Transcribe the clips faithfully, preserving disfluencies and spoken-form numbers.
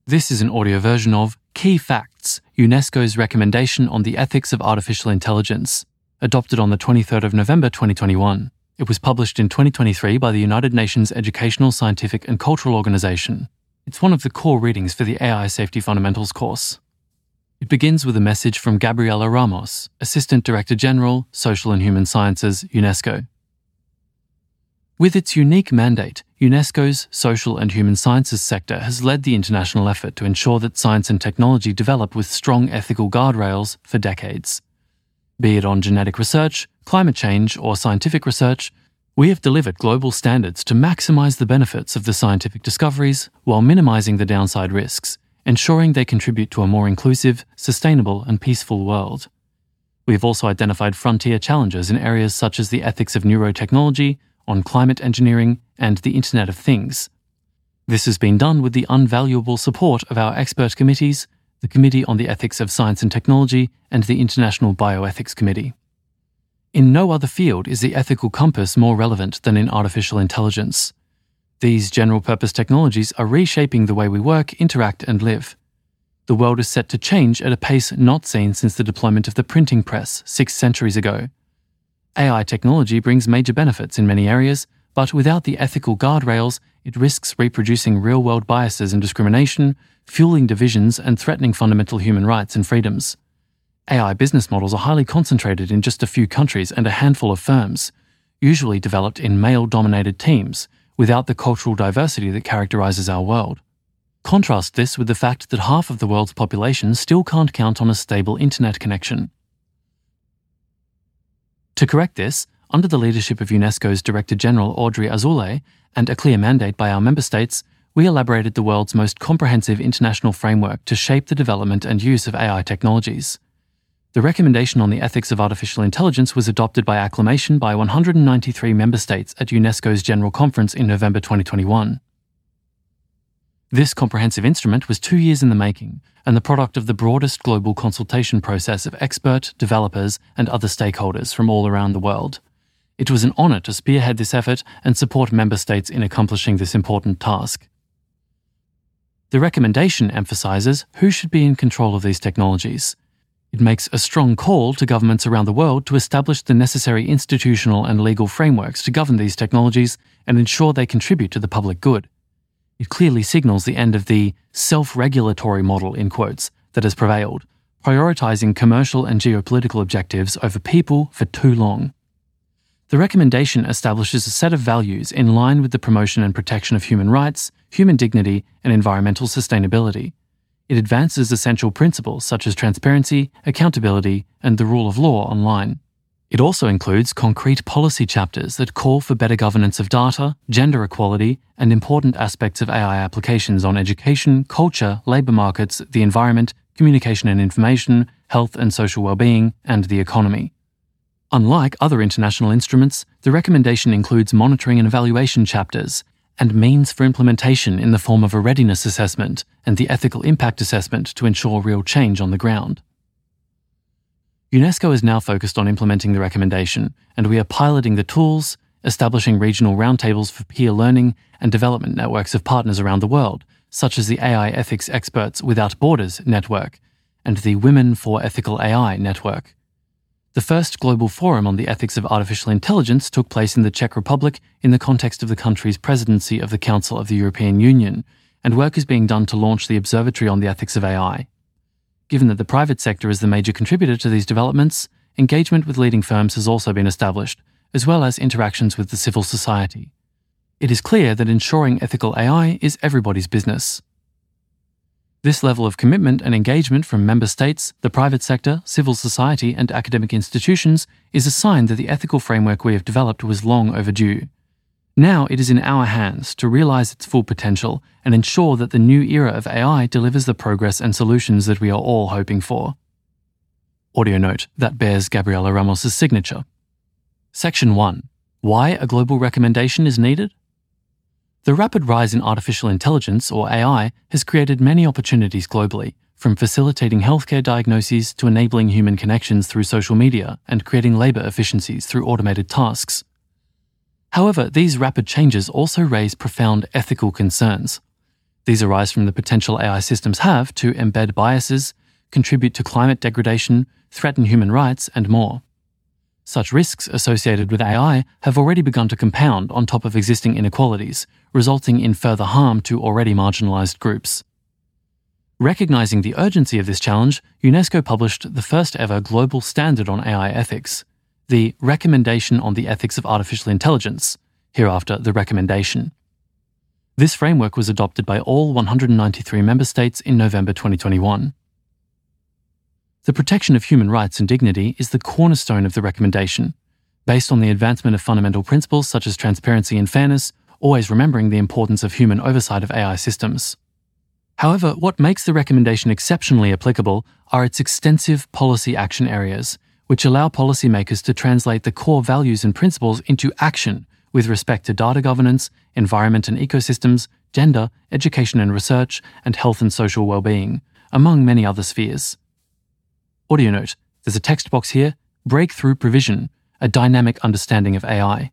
This is an audio version of Key Facts, UNESCO's recommendation on the ethics of artificial intelligence, adopted on the twenty-third of November twenty twenty-one. It was published in twenty twenty-three by the United Nations Educational, Scientific and Cultural Organization. It's one of the core readings for the A I Safety Fundamentals course. It begins with a message from Gabriela Ramos, Assistant Director General, Social and Human Sciences, UNESCO. With its unique mandate, UNESCO's Social and Human Sciences sector has led the international effort to ensure that science and technology develop with strong ethical guardrails for decades. Be it on genetic research, climate change, or scientific research, we have delivered global standards to maximize the benefits of the scientific discoveries while minimizing the downside risks, ensuring they contribute to a more inclusive, sustainable, and peaceful world. We have also identified frontier challenges in areas such as the ethics of neurotechnology, on climate engineering, and the Internet of Things. This has been done with the invaluable support of our expert committees, the Committee on the Ethics of Science and Technology, and the International Bioethics Committee. In no other field is the ethical compass more relevant than in artificial intelligence. These general-purpose technologies are reshaping the way we work, interact, and live. The world is set to change at a pace not seen since the deployment of the printing press six centuries ago. A I technology brings major benefits in many areas, but without the ethical guardrails, it risks reproducing real-world biases and discrimination, fueling divisions and threatening fundamental human rights and freedoms. A I business models are highly concentrated in just a few countries and a handful of firms, usually developed in male-dominated teams, without the cultural diversity that characterizes our world. Contrast this with the fact that half of the world's population still can't count on a stable internet connection. To correct this, under the leadership of UNESCO's Director General Audrey Azoulay and a clear mandate by our member states, we elaborated the world's most comprehensive international framework to shape the development and use of A I technologies. The recommendation on the ethics of artificial intelligence was adopted by acclamation by one hundred ninety-three member states at UNESCO's General Conference in November twenty twenty-one. This comprehensive instrument was two years in the making and the product of the broadest global consultation process of expert, developers, and other stakeholders from all around the world. It was an honour to spearhead this effort and support member states in accomplishing this important task. The recommendation emphasises who should be in control of these technologies. It makes a strong call to governments around the world to establish the necessary institutional and legal frameworks to govern these technologies and ensure they contribute to the public good. It clearly signals the end of the self-regulatory model, in quotes, that has prevailed, prioritising commercial and geopolitical objectives over people for too long. The recommendation establishes a set of values in line with the promotion and protection of human rights, human dignity, and environmental sustainability. It advances essential principles such as transparency, accountability, and the rule of law online. It also includes concrete policy chapters that call for better governance of data, gender equality, and important aspects of A I applications on education, culture, labour markets, the environment, communication and information, health and social well-being, and the economy. Unlike other international instruments, the recommendation includes monitoring and evaluation chapters, and means for implementation in the form of a readiness assessment and the ethical impact assessment to ensure real change on the ground. UNESCO is now focused on implementing the recommendation, and we are piloting the tools, establishing regional roundtables for peer learning, and development networks of partners around the world, such as the A I Ethics Experts Without Borders network and the Women for Ethical A I network. The first global forum on the ethics of artificial intelligence took place in the Czech Republic in the context of the country's presidency of the Council of the European Union, and work is being done to launch the Observatory on the Ethics of A I. Given that the private sector is the major contributor to these developments, engagement with leading firms has also been established, as well as interactions with the civil society. It is clear that ensuring ethical A I is everybody's business. This level of commitment and engagement from member states, the private sector, civil society, and academic institutions is a sign that the ethical framework we have developed was long overdue. Now it is in our hands to realise its full potential and ensure that the new era of A I delivers the progress and solutions that we are all hoping for. Audio note that bears Gabriela Ramos' signature. Section one. Why a global recommendation is needed? The rapid rise in artificial intelligence, or A I, has created many opportunities globally, from facilitating healthcare diagnoses to enabling human connections through social media and creating labour efficiencies through automated tasks. However, these rapid changes also raise profound ethical concerns. These arise from the potential A I systems have to embed biases, contribute to climate degradation, threaten human rights, and more. Such risks associated with A I have already begun to compound on top of existing inequalities, resulting in further harm to already marginalized groups. Recognizing the urgency of this challenge, UNESCO published the first ever global standard on A I ethics, the Recommendation on the Ethics of Artificial Intelligence, hereafter the Recommendation. This framework was adopted by all one hundred ninety-three member states in November twenty twenty-one. The protection of human rights and dignity is the cornerstone of the recommendation, based on the advancement of fundamental principles such as transparency and fairness, always remembering the importance of human oversight of A I systems. However, what makes the recommendation exceptionally applicable are its extensive policy action areas, which allow policymakers to translate the core values and principles into action with respect to data governance, environment and ecosystems, gender, education and research, and health and social well-being, among many other spheres. Audio note, there's a text box here, Breakthrough Provision, a dynamic understanding of A I.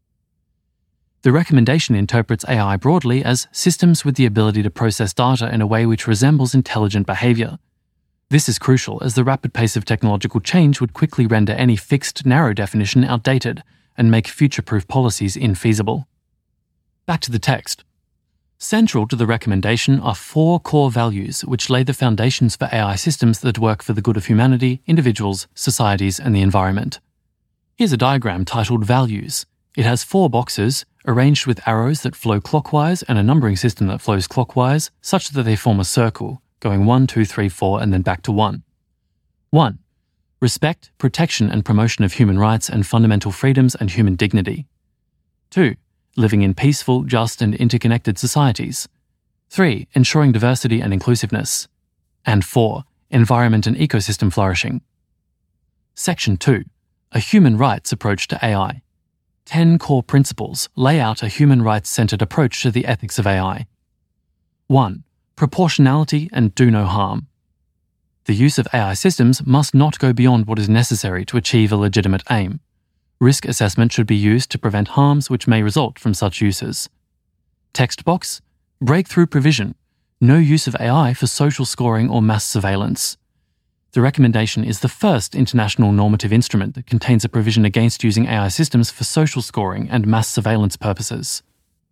The recommendation interprets A I broadly as systems with the ability to process data in a way which resembles intelligent behavior. This is crucial as the rapid pace of technological change would quickly render any fixed, narrow definition outdated and make future-proof policies infeasible. Back to the text. Central to the recommendation are four core values which lay the foundations for A I systems that work for the good of humanity, individuals, societies, and the environment. Here's a diagram titled Values. It has four boxes, arranged with arrows that flow clockwise and a numbering system that flows clockwise, such that they form a circle, going one, two, three, four, and then back to one. one. Respect, protection, and promotion of human rights and fundamental freedoms and human dignity. two. Living in peaceful, just, and interconnected societies. three. Ensuring diversity and inclusiveness. And four. Environment and ecosystem flourishing. Section two. A human rights approach to A I. Ten core principles lay out a human rights-centered approach to the ethics of A I. one. Proportionality and do no harm. The use of A I systems must not go beyond what is necessary to achieve a legitimate aim. Risk assessment should be used to prevent harms which may result from such uses. Text box, Breakthrough Provision, no use of A I for social scoring or mass surveillance. The recommendation is the first international normative instrument that contains a provision against using A I systems for social scoring and mass surveillance purposes.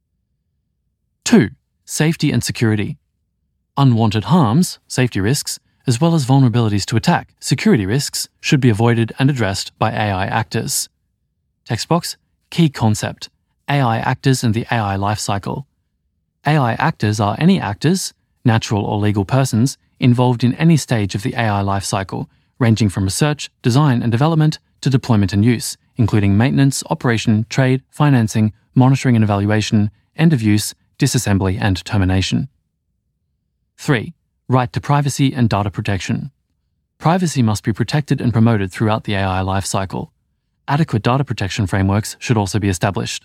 two. Safety and security. Unwanted harms, safety risks, as well as vulnerabilities to attack, security risks, should be avoided and addressed by A I actors. Text box, Key concept, A I actors and the A I lifecycle. A I actors are any actors, natural or legal persons, involved in any stage of the A I lifecycle, ranging from research, design and development to deployment and use, including maintenance, operation, trade, financing, monitoring and evaluation, end of use, disassembly and termination. three. Right to privacy and data protection. Privacy must be protected and promoted throughout the A I lifecycle. Adequate data protection frameworks should also be established.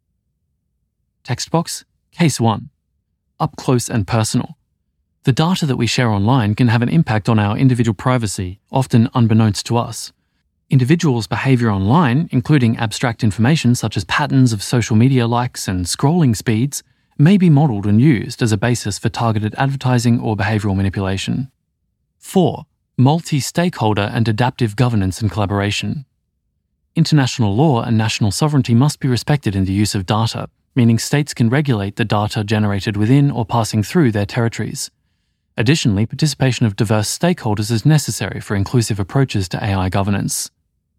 Text box, Case one. Up close and personal. The data that we share online can have an impact on our individual privacy, often unbeknownst to us. Individuals' behavior online, including abstract information such as patterns of social media likes and scrolling speeds, may be modeled and used as a basis for targeted advertising or behavioral manipulation. four. Multi-stakeholder and adaptive governance and collaboration. International law and national sovereignty must be respected in the use of data, meaning states can regulate the data generated within or passing through their territories. Additionally, participation of diverse stakeholders is necessary for inclusive approaches to A I governance.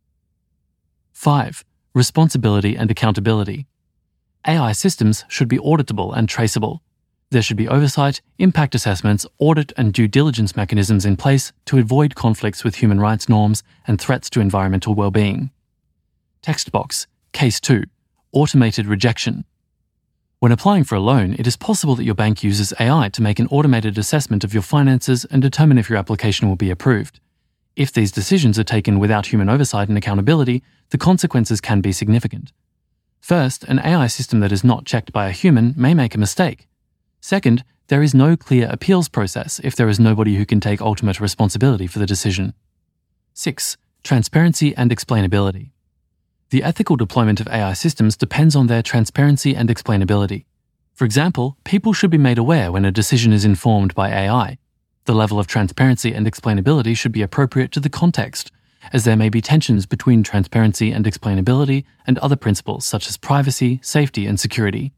five. Responsibility and accountability. A I systems should be auditable and traceable. There should be oversight, impact assessments, audit and due diligence mechanisms in place to avoid conflicts with human rights norms and threats to environmental well-being. Text box, Case two. Automated rejection. When applying for a loan, it is possible that your bank uses A I to make an automated assessment of your finances and determine if your application will be approved. If these decisions are taken without human oversight and accountability, the consequences can be significant. First, an A I system that is not checked by a human may make a mistake. Second, there is no clear appeals process if there is nobody who can take ultimate responsibility for the decision. six. Transparency and explainability. The ethical deployment of A I systems depends on their transparency and explainability. For example, people should be made aware when a decision is informed by A I. The level of transparency and explainability should be appropriate to the context, as there may be tensions between transparency and explainability and other principles such as privacy, safety, and security.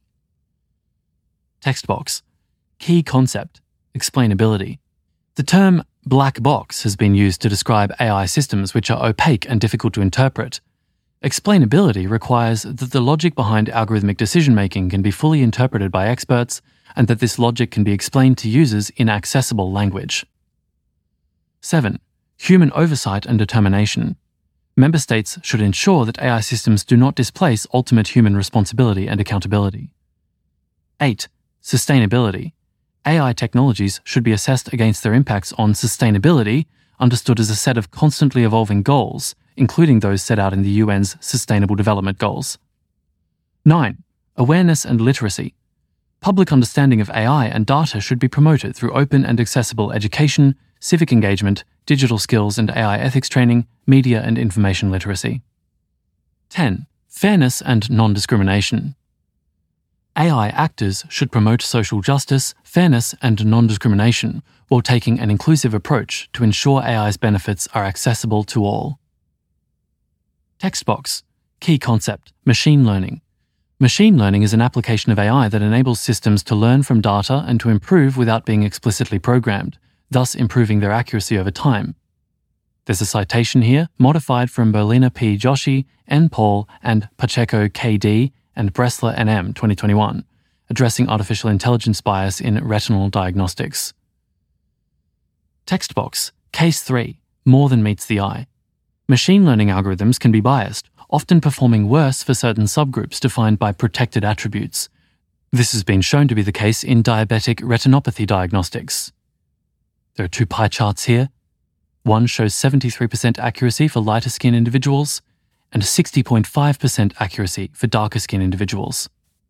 Text box. Key concept: explainability. The term black box has been used to describe A I systems which are opaque and difficult to interpret. Explainability requires that the logic behind algorithmic decision-making can be fully interpreted by experts and that this logic can be explained to users in accessible language. seven. Human oversight and determination. Member states should ensure that A I systems do not displace ultimate human responsibility and accountability. eight. Sustainability. A I technologies should be assessed against their impacts on sustainability, understood as a set of constantly evolving goals, including those set out in the U N's Sustainable Development Goals. nine. Awareness and literacy. Public understanding of A I and data should be promoted through open and accessible education, civic engagement, digital skills and A I ethics training, media and information literacy. ten. Fairness and non-discrimination. A I actors should promote social justice, fairness and non-discrimination while taking an inclusive approach to ensure A I's benefits are accessible to all. Text box. Key concept: machine learning. Machine learning is an application of A I that enables systems to learn from data and to improve without being explicitly programmed, thus improving their accuracy over time. There's a citation here, modified from Berliner P. Joshi, N. Paul, and Pacheco K D, and Bressler N M twenty twenty-one, addressing artificial intelligence bias in retinal diagnostics. Text box. Case three. More than meets the eye. Machine learning algorithms can be biased, often performing worse for certain subgroups defined by protected attributes. This has been shown to be the case in diabetic retinopathy diagnostics. There are two pie charts here. One shows seventy-three percent accuracy for lighter skin individuals and sixty point five percent accuracy for darker skin individuals.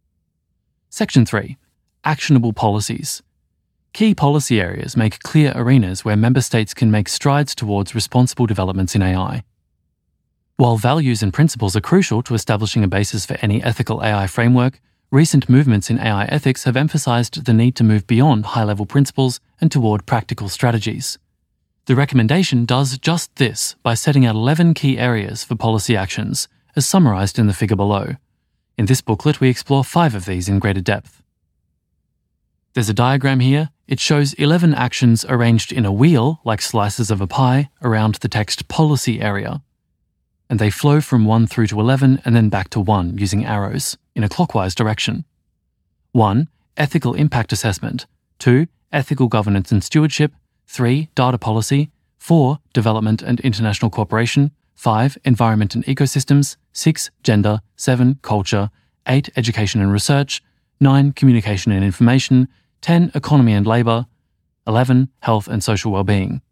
Section three. Actionable policies. Key policy areas make clear arenas where member states can make strides towards responsible developments in A I. While values and principles are crucial to establishing a basis for any ethical A I framework, recent movements in A I ethics have emphasized the need to move beyond high-level principles and toward practical strategies. The recommendation does just this by setting out eleven key areas for policy actions, as summarized in the figure below. In this booklet, we explore five of these in greater depth. There's a diagram here. It shows eleven actions arranged in a wheel, like slices of a pie, around the text policy area. And they flow from one through to eleven and then back to one using arrows, in a clockwise direction. one. Ethical impact assessment. two. Ethical governance and stewardship. three. Data policy. four. Development and international cooperation. five. Environment and ecosystems. six. Gender. seven. Culture. eight. Education and research. nine. Communication and information. ten. Economy and labour. eleven. Health and social well-being.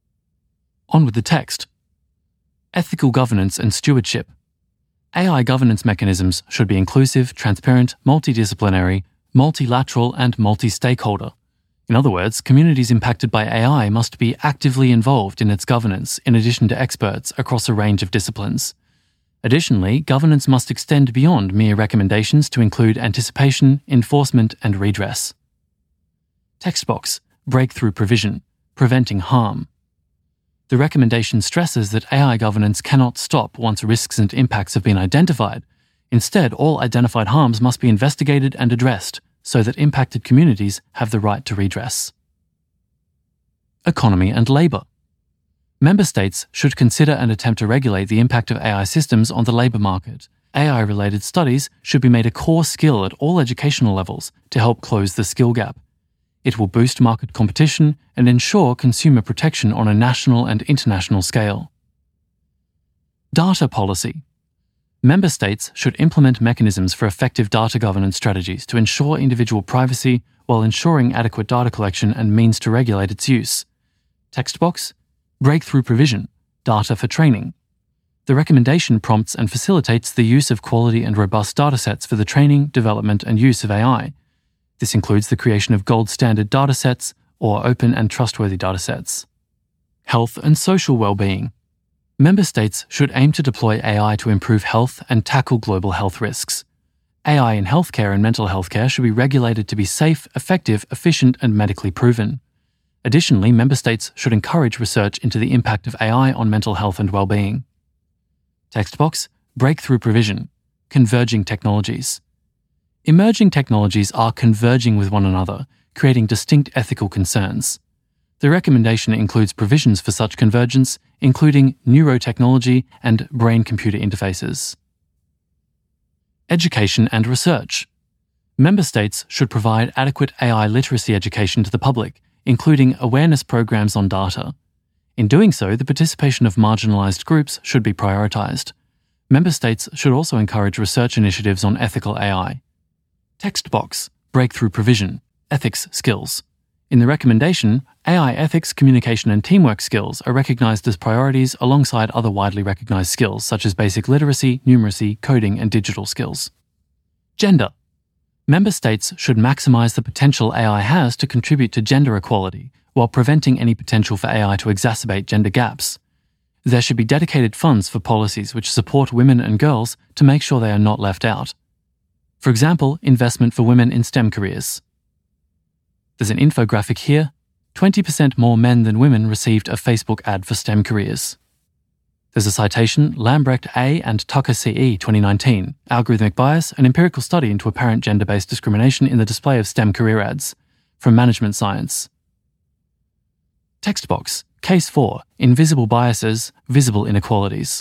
On with the text. Ethical governance and stewardship. A I governance mechanisms should be inclusive, transparent, multidisciplinary, multilateral, and multi-stakeholder. In other words, communities impacted by A I must be actively involved in its governance in addition to experts across a range of disciplines. Additionally, governance must extend beyond mere recommendations to include anticipation, enforcement, and redress. Text box. Breakthrough provision. Preventing harm. The recommendation stresses that A I governance cannot stop once risks and impacts have been identified. Instead, all identified harms must be investigated and addressed so that impacted communities have the right to redress. Economy and labour. Member states should consider and attempt to regulate the impact of A I systems on the labour market. A I-related studies should be made a core skill at all educational levels to help close the skill gap. It will boost market competition and ensure consumer protection on a national and international scale. Data policy. Member states should implement mechanisms for effective data governance strategies to ensure individual privacy while ensuring adequate data collection and means to regulate its use. Text box. Breakthrough provision. Data for training. The recommendation prompts and facilitates the use of quality and robust datasets for the training, development, and use of A I. This includes the creation of gold standard datasets or open and trustworthy datasets. Health and social well-being. Member states should aim to deploy A I to improve health and tackle global health risks. A I in healthcare and mental health care should be regulated to be safe, effective, efficient, and medically proven. Additionally, member states should encourage research into the impact of A I on mental health and well-being. Text box, breakthrough provision, converging technologies. Emerging technologies are converging with one another, creating distinct ethical concerns. The recommendation includes provisions for such convergence, including neurotechnology and brain-computer interfaces. Education and research. Member states should provide adequate A I literacy education to the public, including awareness programs on data. In doing so, the participation of marginalized groups should be prioritized. Member states should also encourage research initiatives on ethical A I. Text box, breakthrough provision, ethics skills. In the recommendation, A I ethics, communication, and teamwork skills are recognized as priorities alongside other widely recognized skills such as basic literacy, numeracy, coding, and digital skills. Gender. Member states should maximize the potential A I has to contribute to gender equality while preventing any potential for A I to exacerbate gender gaps. There should be dedicated funds for policies which support women and girls to make sure they are not left out. For example, investment for women in STEM careers. There's an infographic here. twenty percent more men than women received a Facebook ad for STEM careers. There's a citation, Lambrecht A. and Tucker C E twenty nineteen, Algorithmic Bias, an empirical study into apparent gender-based discrimination in the display of STEM career ads, from Management Science. Text box, Case four, Invisible Biases, Visible Inequalities.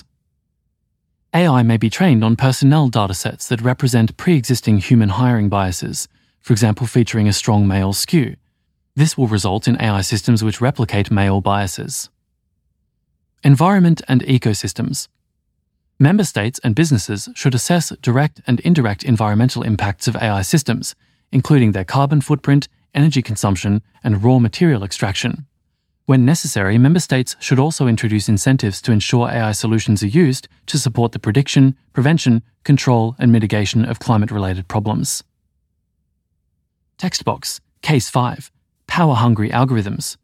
A I may be trained on personnel datasets that represent pre-existing human hiring biases, for example featuring a strong male skew. This will result in A I systems which replicate male biases. Environment and ecosystems. Member states and businesses should assess direct and indirect environmental impacts of A I systems, including their carbon footprint, energy consumption, and raw material extraction. When necessary, member states should also introduce incentives to ensure A I solutions are used to support the prediction, prevention, control, and mitigation of climate-related problems. Text box, Case five, Power-hungry algorithms.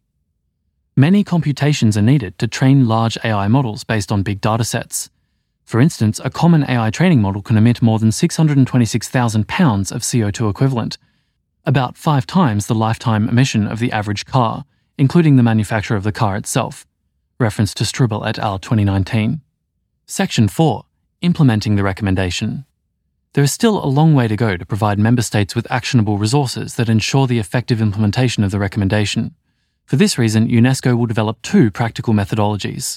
Many computations are needed to train large A I models based on big datasets. For instance, a common A I training model can emit more than six hundred twenty-six thousand pounds of C O two equivalent, about five times the lifetime emission of the average car, including the manufacture of the car itself. Reference to Struble et al. twenty nineteen. Section four. Implementing the recommendation. There is still a long way to go to provide member states with actionable resources that ensure the effective implementation of the recommendation. For this reason, UNESCO will develop two practical methodologies.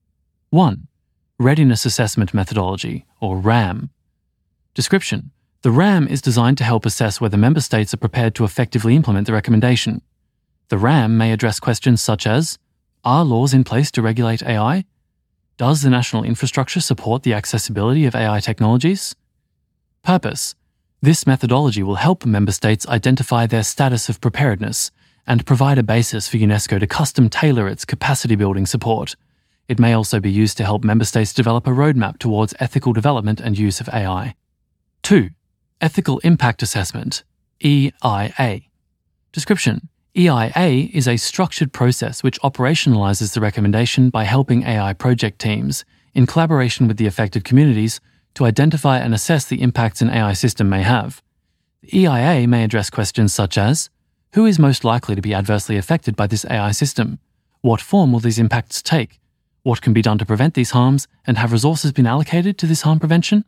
one. Readiness Assessment Methodology, or RAM. Description. The RAM is designed to help assess whether member states are prepared to effectively implement the recommendation. The RAM may address questions such as, are laws in place to regulate A I? Does the national infrastructure support the accessibility of A I technologies? Purpose. This methodology will help member states identify their status of preparedness and provide a basis for UNESCO to custom tailor its capacity-building support. It may also be used to help member states develop a roadmap towards ethical development and use of A I. two. Ethical Impact Assessment, E I A. Description. E I A is a structured process which operationalizes the recommendation by helping A I project teams, in collaboration with the affected communities, to identify and assess the impacts an A I system may have. The E I A may address questions such as, who is most likely to be adversely affected by this A I system? What form will these impacts take? What can be done to prevent these harms, and have resources been allocated to this harm prevention?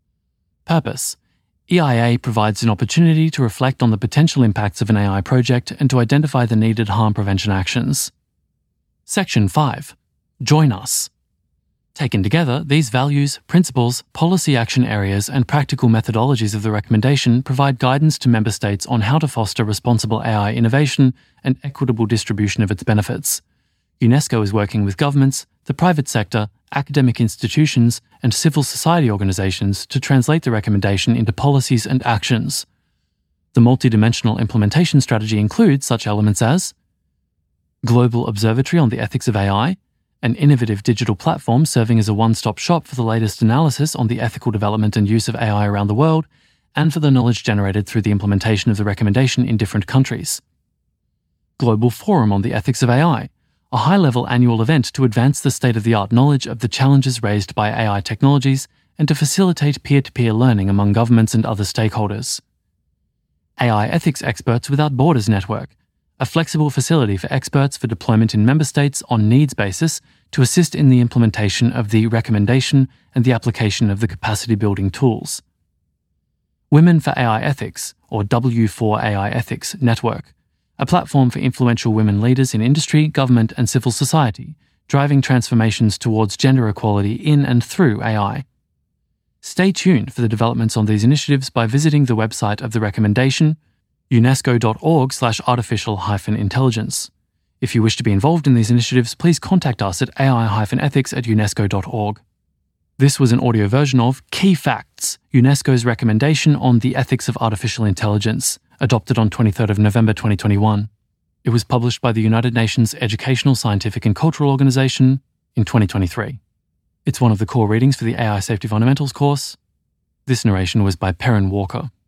Purpose. E I A provides an opportunity to reflect on the potential impacts of an A I project and to identify the needed harm prevention actions. Section five. Join us. Taken together, these values, principles, policy action areas, and practical methodologies of the recommendation provide guidance to member states on how to foster responsible A I innovation and equitable distribution of its benefits. UNESCO is working with governments, the private sector, academic institutions, and civil society organizations to translate the recommendation into policies and actions. The multidimensional implementation strategy includes such elements as Global Observatory on the Ethics of A I, an innovative digital platform serving as a one-stop shop for the latest analysis on the ethical development and use of A I around the world, and for the knowledge generated through the implementation of the recommendation in different countries. Global Forum on the Ethics of A I, a high-level annual event to advance the state-of-the-art knowledge of the challenges raised by A I technologies and to facilitate peer-to-peer learning among governments and other stakeholders. A I Ethics Experts Without Borders Network, a flexible facility for experts for deployment in member states on needs basis to assist in the implementation of the recommendation and the application of the capacity-building tools. Women for A I Ethics, or W four A I Ethics Network, a platform for influential women leaders in industry, government, and civil society, driving transformations towards gender equality in and through A I. Stay tuned for the developments on these initiatives by visiting the website of the recommendation, unesco.org slash artificial hyphen intelligence. If you wish to be involved in these initiatives, please contact us at A I-ethics at unesco dot org. This was an audio version of Key Facts, UNESCO's recommendation on the ethics of artificial intelligence, adopted on twenty-third of November twenty twenty-one. It was published by the United Nations Educational, Scientific and Cultural Organization in twenty twenty-three. It's one of the core readings for the A I Safety Fundamentals course. This narration was by Perrin Walker.